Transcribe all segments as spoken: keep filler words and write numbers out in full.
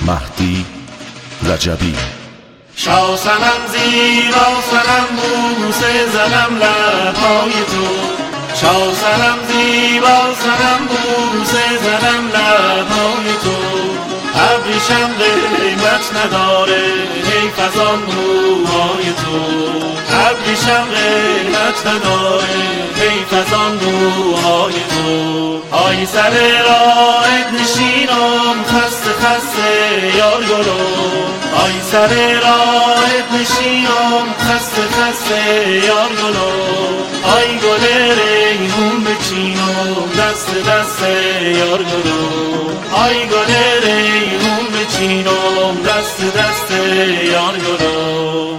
مهدی رجبی. شاه صنم زیبا صنم بوسه زنم لبهای تو، شاه صنم زیبا صنم بوسه زنم لبهای تو. ابریشم قیمت نداره حیف از آن موهای تو، ابریشم قیمت نداره حیف از آن موهای تو. آی سر راهت نشینم خسته خسته یار گلو، آی سر راهت نشینم خسته خسته یار گلو. آی گل ریحون بچینم دست دست یار گلو، آی گل ریحون بچینم دست دست یار گلو.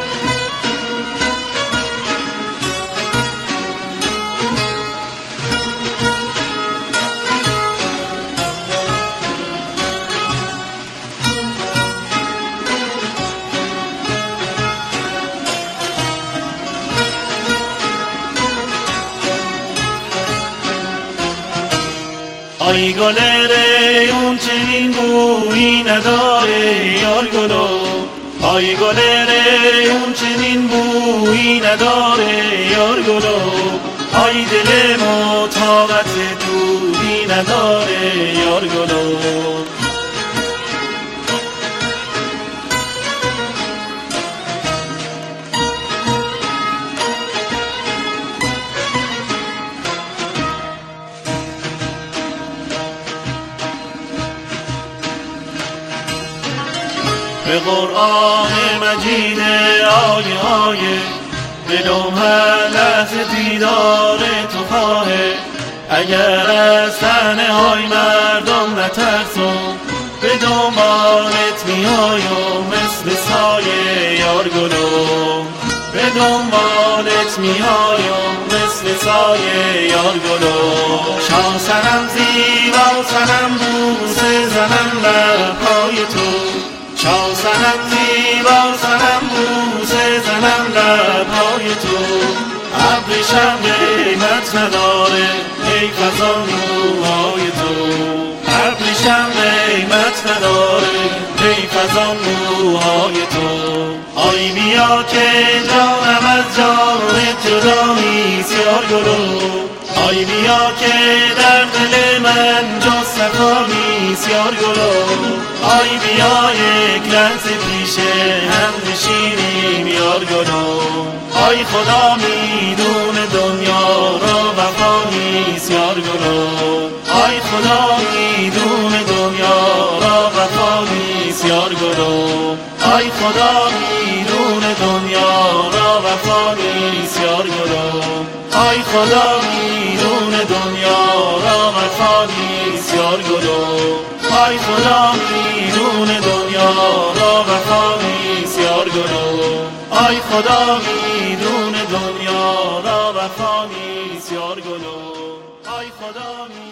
آی گل ریحون چنین بویی نداره یار گلو، آی گل ریحون چنین بویی نداره یار گلو. آی دل ما طاقت دوری نداره یار گلو. به قرآن مجید آیه آیه دلم هر لحظه دیدار تو خواهه. اگر از تنه های مردم نترسم به دنبالت میایم مثل سایه یار گلو، به دنبالت میایم مثل سایه یار گلو. شاه صنم زیبا صنم بوسه زنم لبهای تو، شاه صنم زیبا صنم بوسه زنم لبهای تو. ابریشم قیمت نداره حیف از آن موهای تو، ابریشم قیمت نداره حیف از آن موهای تو. آی بیا که جانم از جانت جدا نیست یار گلو، آی بیا که در دل من جز صفا نیست یار گلو. آی بیا یک لحظه پیش هم نشینیم یار گلو. آی خدا میدونه دنیا را وفا نیست یار گلو، آی خدا میدونه دنیا را وفا نیست یار گلو. آی خدا میدونه دنیا را وفا نیست یار گلو، آی خدا میدونه دنیا را وفا نیست یار گلو. آی خدا میدونه دنیا را وفا نیست یار گلو، آی خدا میدونه دنیا را وفا نیست یار گلو، آی خدا